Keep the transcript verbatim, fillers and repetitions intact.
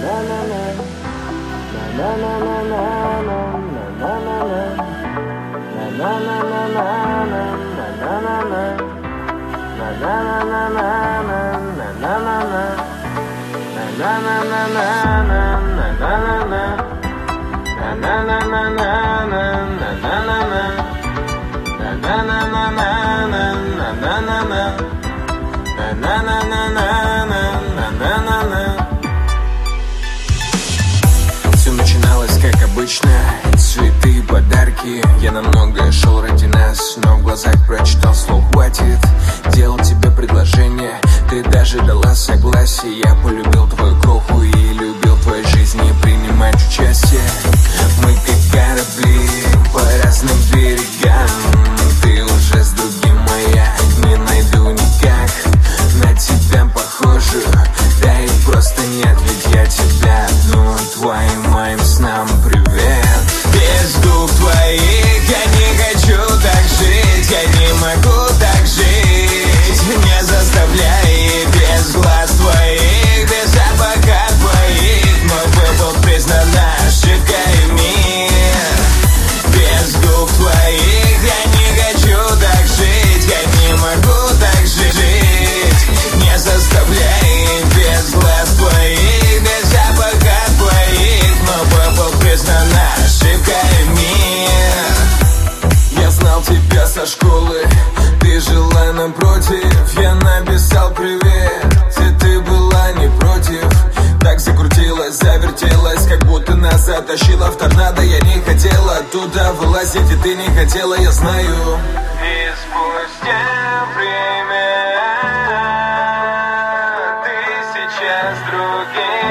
Все начиналось как обычно, цветы и подарки. Я на многое шел ради нас, но в глазах прочитал слово «хватит». Делал тебе предложение, ты даже дала согласие. Я полюбил твою кроху и любил в твоей жизни принимать участие. Мы как корабли по разным берегам. Ты уже с другим, моя не найду никак на тебя похожую. Да и просто нет, ведь я тебя одну твоим моим снам привет. Без губ твоих я не хочу так жить, я не могу так жить, не заставляй. Без глаз твоих, без запаха твоих, мой выбор признана ошибкой мир. Без губ твоих я не хочу так жить, я не могу так жить, не заставляй. Без глаз твоих, без запаха твоих, мой выбор признана ошибкой мир. Я знал тебя со школы, ты жила напротив. Я написал привет, и ты была не против. Так закрутилась, завертелась, как будто нас затащила в торнадо. Я не хотела оттуда вылазить, и ты не хотела, я знаю.